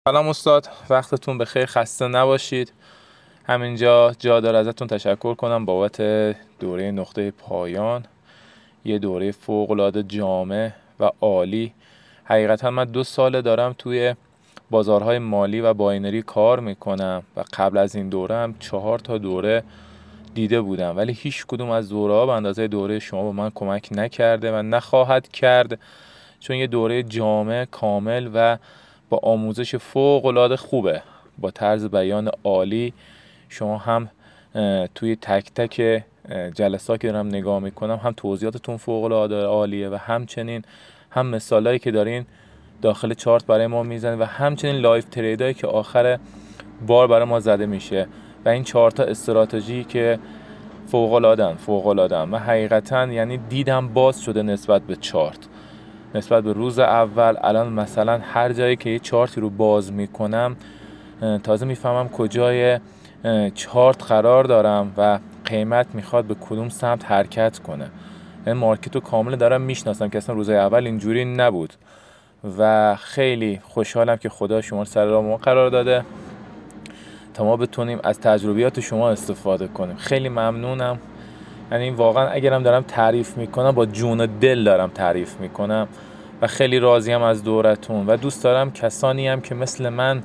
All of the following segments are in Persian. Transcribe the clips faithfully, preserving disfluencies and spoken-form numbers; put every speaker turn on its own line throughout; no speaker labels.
سلام استاد، وقتتون بخیر، خسته نباشید. همینجا جا داره ازتون تشکر کنم بابت دوره نقطه پایان. یه دوره فوق‌العاده جامع و عالی. حقیقتا من دو ساله دارم توی بازارهای مالی و باینری کار میکنم و قبل از این دوره هم چهار تا دوره دیده بودم، ولی هیچ کدوم از دوره ها به اندازه دوره شما به من کمک نکرده و نخواهد کرد، چون یه دوره جامع، کامل و با آموزش فوق‌العاده خوبه، با طرز بیان عالی. شما هم توی تک تک جلسات که دارم نگاه میکنم هم توضیحاتتون فوق‌العاده عالیه و همچنین هم مثالایی که دارین داخل چارت برای ما میزنید و همچنین لایو تریدایی که آخر بار برای ما زده میشه و این چهار تا استراتژی که فوق‌العاده‌ان فوق‌العاده‌ان و حقیقتا یعنی دیدم باز شده نسبت به چارت، نسبت به روز اول. الان مثلا هر جایی که یه چارتی رو باز میکنم تازه میفهمم کجای چارت قرار دارم و قیمت میخواد به کدوم سمت حرکت کنه. این مارکت رو کامل دارم میشناسم که اصلا روزهای اول اینجوری نبود و خیلی خوشحالم که خدا شما رو سر راه ما قرار داده تا ما بتونیم از تجربیات شما استفاده کنیم. خیلی ممنونم. یعنی واقعا اگرم دارم تعریف میکنم با جون و دل دارم تعریف میکنم و خیلی راضیم از دورتون و دوست دارم کسانی هم که مثل من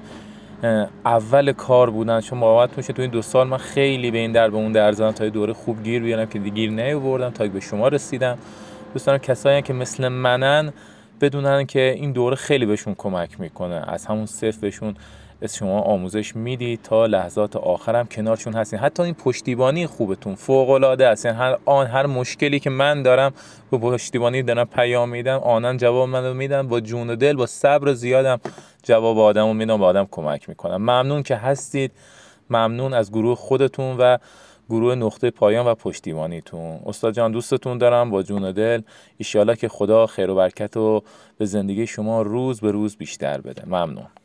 اول کار بودن، چون باورت میشه تو این دو سال من خیلی به این در به اون در زدم تا دوره خوب گیر بیارم که دیگه گیر نیاوردم تا به شما رسیدم. دوست دارم کسایی هم که مثل منن بدونن که این دوره خیلی بهشون کمک میکنه. از همون صفر بهشون از شما آموزش میدید تا لحظات آخرم کنارشون هستین. حتی این پشتیبانی خوبتون فوق العاده است. یعنی هر آن هر مشکلی که من دارم با پشتیبانی دارم پیام میدم، آنان جواب منو میدن با جون و دل، با صبر زیادم جواب آدمو میدم، با آدم کمک میکنم. ممنون که هستید. ممنون از گروه خودتون و گروه نقطه پایان و پشتیبانیتون. استاد جان دوستتون دارم با جون و دل. ان شاءالله که خدا خیر و برکت رو به زندگی شما روز به روز بیشتر بده. ممنون.